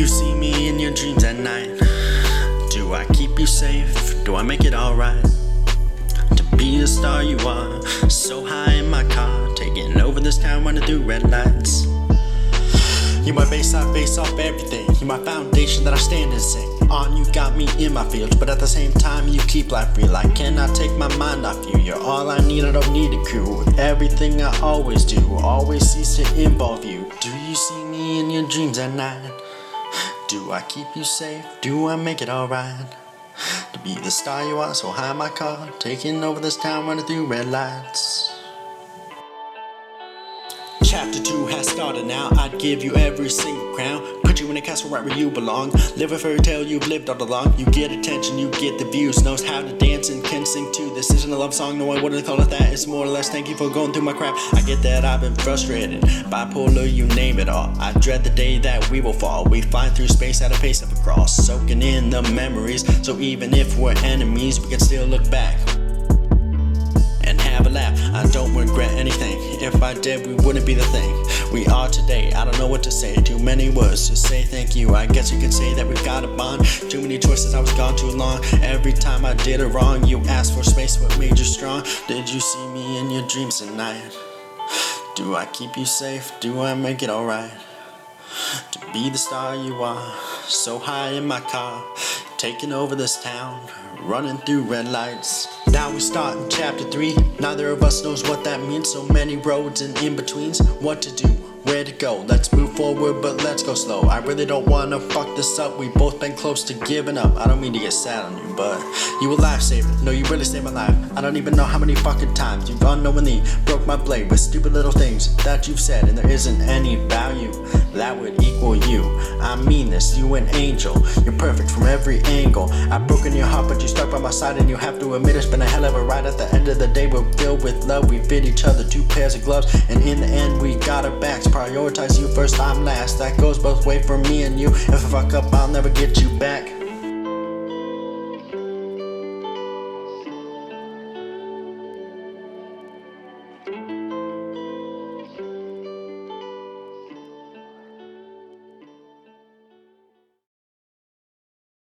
you see me in your dreams at night? Do I keep you safe? Do I make it alright? To be the star you are, so high in my car, taking over this town, running through red lights. You're my base, I base off everything. You're my foundation that I stand and sing on. You got me in my fields, but at the same time you keep life real. I cannot take my mind off you. You're all I need, I don't need a crew. Everything I always do, always seems to involve you. Do you see me in your dreams at night? Do I keep you safe? Do I make it alright? To be the star you are, so high in my car, taking over this town, running through red lights. Chapter 2 has started now. I'd give you every single crown, put you in a castle right where you belong. Live a fairy tale you've lived all along. You get attention, you get the views, knows how to dance and can sing too. This isn't a love song, no, I wouldn't call it that. It's more or less thank you for going through my crap. I get that I've been frustrated, bipolar, you name it all. I dread the day that we will fall. We fly through space at a pace of a cross, soaking in the memories. So even if we're enemies, we can still look back and have a laugh. I don't regret anything. If I did, we wouldn't be the thing we are today. I don't know what to say, too many words to say thank you. I guess you could say that we've got a bond. Too many choices, I was gone too long. Every time I did it wrong, you asked for space, what made you strong? Did you see me in your dreams at night? Do I keep you safe? Do I make it alright? To be the star you are, so high in my car, taking over this town, running through red lights. Now we start in chapter 3. Neither of us knows what that means. So many roads and in-betweens. What to do, where to go. Let's move forward, but let's go slow. I really don't wanna fuck this up. We've both been close to giving up. I don't mean to get sad on you, but you a lifesaver. No, you really saved my life. I don't even know how many fucking times you've unknowingly broke my blade with stupid little things that you've said, and there isn't any value that would equal you. I mean this, you an angel. You're perfect from every angle. I've broken your heart, but you stuck by my side, and you have to admit it's been a hell of a ride. At the end of the day, we're filled with love. We fit each other, 2 pairs of gloves, and in the end, we got our backs. Prioritize you first, I'm last. That goes both ways for me and you. If I fuck up, I'll never get you back.